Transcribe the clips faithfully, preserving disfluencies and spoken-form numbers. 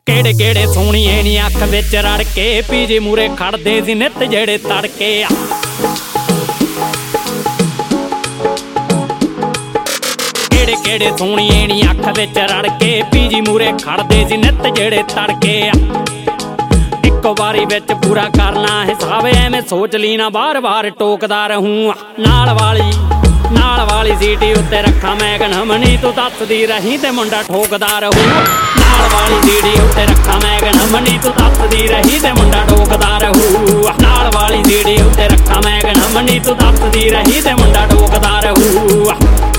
ਕਿਹੜੇ ਕਿਹੜੇ ਸੋਹਣੀਏ ਨੀ ਅੱਖ ਵਿੱਚ ਰੜ ਕੇ ਪੀਜੀ ਮੂਰੇ ਖੜਦੇ ਸੀ ਨਿੱਤ ਜਿਹੜੇ ਤੜਕੇ ਆ। ਕਿਹੜੇ ਕਿਹੜੇ ਸੋਹਣੀਏ ਨੀ ਅੱਖ ਵਿੱਚ ਰੜ ਕੇ ਪੀਜੀ ਮੂਰੇ ਖੜਦੇ ਸੀ ਨਿੱਤ ਜਿਹੜੇ ਤੜਕੇ ਆ। ਇੱਕੋ ਵਾਰੀ ਵਿੱਚ ਪੂਰਾ ਕਰਨਾ ਹਿਸਾਬ ਐਵੇਂ ਸੋਚ ਲਈ ਨਾ ਬਾਰ ਬਾਰ ਟੋਕਦਾ ਰਹੂੰ। ਨਾਲ ਵਾਲੀ ਨਾਲ ਵਾਲੀ ਸੀਟੀ ਉੱਤੇ ਰੱਖਾਂ ਮੈਂ ਗਨਮਨੀ ਤੂੰ ਦੱਸਦੀ ਰਹੀ ਤੇ ਮੁੰਡਾ ਠੋਕਦਾ ਰਹੂ। ਨਾਲ ਵਾਲੀ ਸੀਟੀ ਉੱਤੇ ਰੱਖਾਂ ਮੈਂ ਗਨਮਨੀ ਤੂੰ ਦੱਸਦੀ ਰਹੀ ਤੇ ਮੁੰਡਾ ਠੋਕਦਾ ਰਹੂ। ਨਾਲ ਵਾਲੀ ਸੀਟੀ ਉੱਤੇ ਰੱਖਾਂ ਮੈਂ ਗਨਮਨੀ ਤੂੰ ਦੱਸਦੀ ਰਹੀ ਤੇ ਮੁੰਡਾ ਠੋਕਦਾ ਰਹੂ।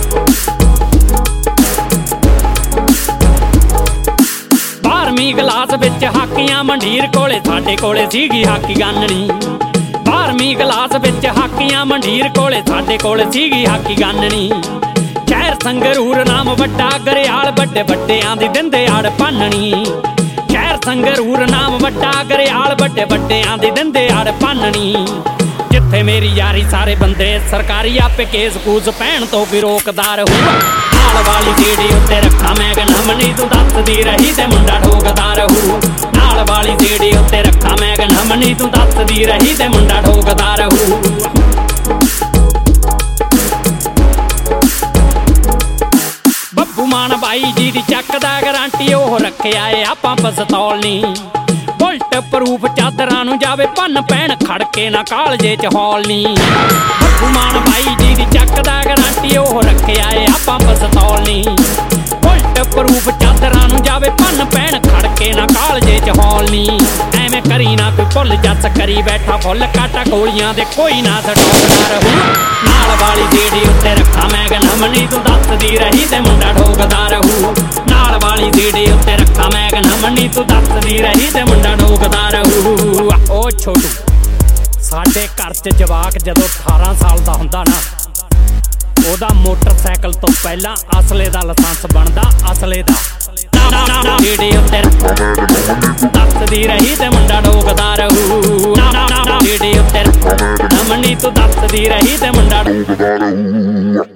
ਬਾਰਵੀਂ ਕਲਾਸ ਵਿੱਚ ਹਾਕੀਆਂ ਮੰਡੀਰ ਕੋਲੇ ਸਾਡੇ ਕੋਲੇ ਸੀਗੀ ਹਾਕੀ ਗਾਨਣੀ। ਬਾਰਵੀਂ ਕਲਾਸ ਵਿੱਚ ਹਾਕੀਆਂ ਮੰਡੀਰ ਕੋਲੇ ਸਾਡੇ ਕੋਲ ਸੀਗੀ ਹਾਕੀ ਗਾਨਣੀ। ਸ਼ਹਿਰ ਸੰਗਰੂਰ ਨਾਮ ਵੱਡਾ ਗਰਿਆਲ ਵੱਡੇ ਵੱਡਿਆਂ ਦੀ ਦਿੰਦੇ ਆੜ ਭੰਨਣੀ। ਸ਼ਹਿਰ ਸੰਗਰੂਰ ਨਾਮ ਵੱਡਾ ਗਰਿਆਲ ਵੱਡੇ ਵੱਡਿਆਂ ਦੀ ਦਿੰਦੇ ਆੜ ਭੰਨਣੀ। ਜਿੱਥੇ ਮੇਰੀ ਯਾਰੀ ਸਾਰੇ ਬੰਦੇ ਸਰਕਾਰੀ ਆਪੇ ਕੇਸ ਕੂਸ ਪੈਣ ਤੋਂ ਵੀ ਰੋਕਦਾ ਰਹੂ। ਨਾਲ ਵਾਲੀ ਸੀੜੀ ਉੱਤੇ ਰੱਖਾਂ ਮੈਂ ਗਨਮਨੀ ਤੂੰ ਦੱਸਦੀ ਰਹੀ ਤੇ ਮੁੰਡਾ ਠੋਕਦਾ ਰਹੂ। ਨਾਲ ਵਾਲੀ ਸੀੜੀ ਉੱਤੇ ਰੱਖਾਂ ਮੈਂ ਗਨਮਨੀ ਤੂੰ ਦੱਸਦੀ ਰਹੀ ਤੇ ਮੁੰਡਾ ਠੋਕਦਾ ਰਹੂ। ਬੱਬੂ ਮਾਨ ਬਾਈ ਜੀ ਦੀ ਚੱਕਦਾ ਗਰੰਟੀ ਉਹ ਰੱਖਿਆ ਏ ਆਪਾਂ ਪਿਸਤੌਲ ਨੀ। ਬੁਲਟ ਪ੍ਰੂਫ ਚਾਦਰਾਂ ਨੂੰ ਜਾਵੇ ਭੰਨ ਪੈਣ ਖੜਕੇ ਨਾ ਕਾਲਜੇ ਚ ਹੌਲ ਨੀ। ਬੱਬੂ ਮਾਨ ਬਾਈ ਜੀ ਦੀ ਚੱਕਦਾ ਗਰੰਟੀ ਉਹ ਰੱਖਿਆ ਏ ਆਪਾਂ ਪਿਸਤੌਲ ਨੀ। ਬੁਲਟ ਪ੍ਰੂਫ ਚਾਦਰਾਂ ਨੂੰ ਜਾਵੇ ਭੰਨ ਪੈਣ ਖੜਕੇ ਨਾ ਕਾਲਜੇ ਚ ਹੌਲ ਨੀ। ਐਵੇਂ ਕਰੀ ਨਾ ਕੋਈ ਭੁੱਲ ਜੱਸ ਕਰੀ ਬੈਠਾ ਫੁੱਲ ਕਾਟਾ ਗੋਲੀਆਂ ਦੇ ਕੋਈ ਨਾ ਸਟੋਕਦਾ ਰਹੂ। ਨਾਲ ਵਾਲੀ ਸੀੜੀ ਉੱਤੇ ਰੱਖਾਂ ਮੈਂ ਗਨਮਨੀ ਤੂੰ ਦੱਸਦੀ ਰਹੀ ਤੇ ਮੁੰਡਾ ਠੋਕਦਾ ਰਹੂ। ਨਾਲ ਵਾਲੀ ਸੀੜੀ ਉੱਤੇ ਰੱਖਾਂ ਮੈਂ ਗਨਮਨੀ ਤੂੰ ਦੱਸਦੀ ਰਹੀ ਤੇ ਮੁੰਡਾ ਠੋਕਦਾ ਰਹੂ। ਓ ਛੋਟੂ ਸਾਡੇ ਘਰ 'ਚ ਜਵਾਕ ਜਦੋਂ ਅਠਾਰਾਂ ਸਾਲ ਦਾ ਹੁੰਦਾ ਨਾ ਉਹਦਾ ਮੋਟਰਸਾਈਕਲ ਤੋਂ ਪਹਿਲਾਂ ਅਸਲੇ ਦਾ ਲਾਇਸੈਂਸ ਬਣਦਾ ਅਸਲੇ ਦਾ। ਸੀੜੀ ਉੱਤੇ ਦੱਸਦੀ ਰਹੀ ਤੇ ਮੁੰਡਾ ਠੋਕਦਾ ਰਹੂ। ਸੀੜੀ ਉੱਤੇ ਗਨਮਨੀ ਤੂੰ ਦੱਸਦੀ ਰਹੀ ਤੇ ਮੁੰਡਾ ਠੋਕਦਾ ਰਹੂ।